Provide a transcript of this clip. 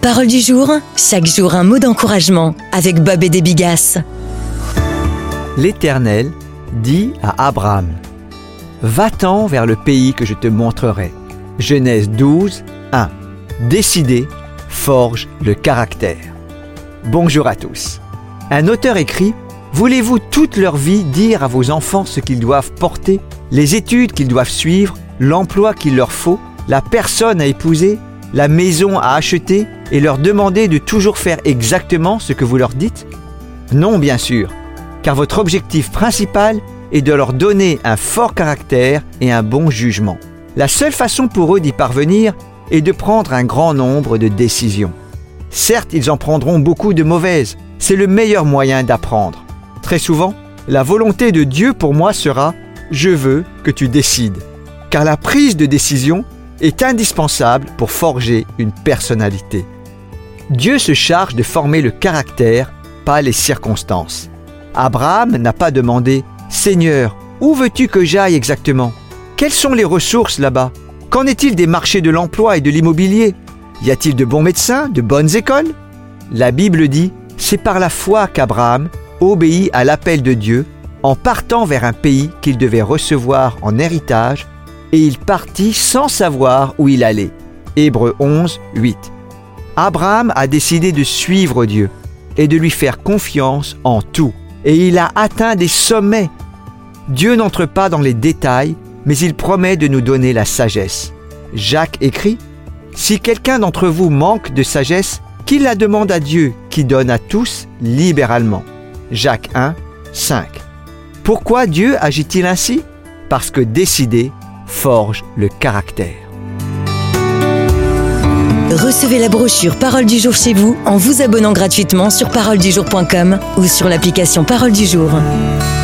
Parole du jour, chaque jour un mot d'encouragement avec Bob et des Bigasses. L'Éternel dit à Abraham: Va-t'en vers le pays que je te montrerai. Genèse 12, 1. Décider forge le caractère. Bonjour à tous. Un auteur écrit: Voulez-vous toute leur vie dire à vos enfants ce qu'ils doivent porter, les études qu'ils doivent suivre, l'emploi qu'il leur faut, la personne à épouser, la maison à acheter et leur demander de toujours faire exactement ce que vous leur dites? Non, bien sûr, car votre objectif principal est de leur donner un fort caractère et un bon jugement. La seule façon pour eux d'y parvenir est de prendre un grand nombre de décisions. Certes, ils en prendront beaucoup de mauvaises, c'est le meilleur moyen d'apprendre. Très souvent, la volonté de Dieu pour moi sera « Je veux que tu décides », car la prise de décision est indispensable pour forger une personnalité. Dieu se charge de former le caractère, pas les circonstances. Abraham n'a pas demandé « Seigneur, où veux-tu que j'aille exactement? Quelles sont les ressources là-bas? Qu'en est-il des marchés de l'emploi et de l'immobilier? Y a-t-il de bons médecins, de bonnes écoles ?» La Bible dit « C'est par la foi qu'Abraham obéit à l'appel de Dieu en partant vers un pays qu'il devait recevoir en héritage, et il partit sans savoir où il allait. » Hébreux 11, 8. Abraham a décidé de suivre Dieu et de lui faire confiance en tout. Et il a atteint des sommets. Dieu n'entre pas dans les détails, mais il promet de nous donner la sagesse. Jacques écrit: Si quelqu'un d'entre vous manque de sagesse, qu'il la demande à Dieu, qui donne à tous libéralement. Jacques 1, 5. Pourquoi Dieu agit-il ainsi? Parce que décider forge le caractère. Recevez la brochure Parole du jour chez vous en vous abonnant gratuitement sur paroledujour.com ou sur l'application Parole du jour.